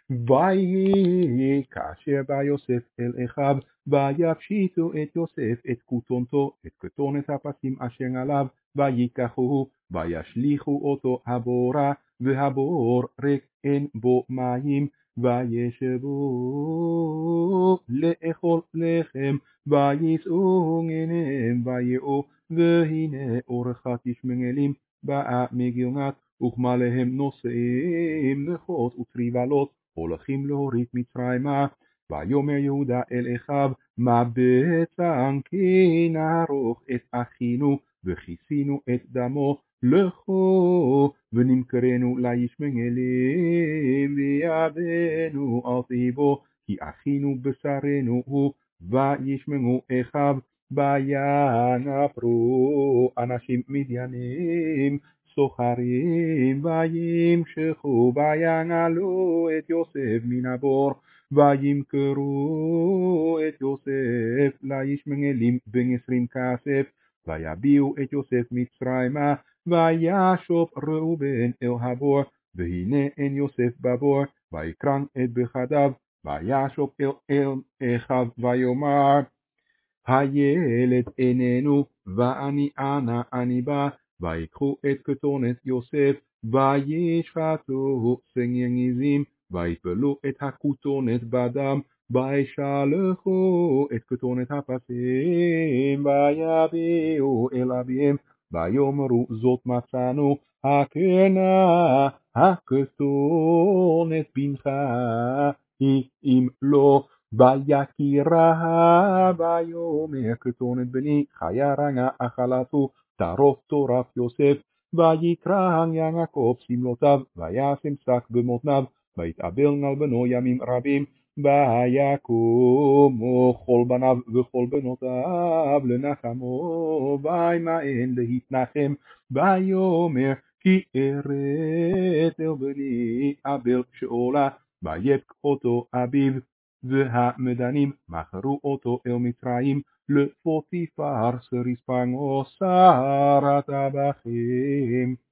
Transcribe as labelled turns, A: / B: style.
A: ויהי כאשר בא יוסף אל אחיו, ויפשיטו את יוסף את כותונתו, את כתונת הפסים אשר עליו, ויקחוהו, וישליכו אותו הבורה, והבור ריק אין בו מים, וישבו לאכול לחם, ויישאו עיניהם ויראו, והנה אורחת ישמעאלים באה מגלגד, וכמה להם נושאים נכות וטריבלות, הולכים להוריד מצרימה. ויאמר יהודה אל אחיו, מה בצען כי נערוך את אחינו, וכיסינו את דמו, לכו ונמכרנו לישמעאלים, ויעבדנו על טיבו, כי אחינו בשרנו הוא. וישמעו אחיו, וינפרו אנשים מדיינים סוחרים, וימשכו וינעלו את יוסף מן הבור, וימכרו את יוסף לישמעאלים ב20 כסף, ויביאו את יוסף מצרימה, וישוב ראובן אל הבור, והנה אין יוסף בבור, ויקרן את בחדיו, וישוב אל אחיו ויאמר, הילד איננו, ואני אנה אני בא. ויקחו את כתונת יוסף, וישחטו סנגר עזים, ויפלו את הכתונת בדם, וישלחו את כתונת הפסים, ויביאו אל אביהם, ויאמרו זאת מצאנו, הקרנה הכתונת בנך, אם לא ויקירה, ויאמר כתונת בני, חיה רעה אכלתו, טרוף טורף יוסף, ויקרא יעקב שמלותיו, וישם שק במותניו, ויתאבל על בנו ימים רבים, ויקומו כל בניו וכל בנותיו לנחמו, וימאן להתנחם, ויאמר כי אראת אל בני אבל שאולה, ויבק אותו אביו, והמדנים מכרו אותו אל מצרים, לפוטיפר סריס פרעה שר הטבחים.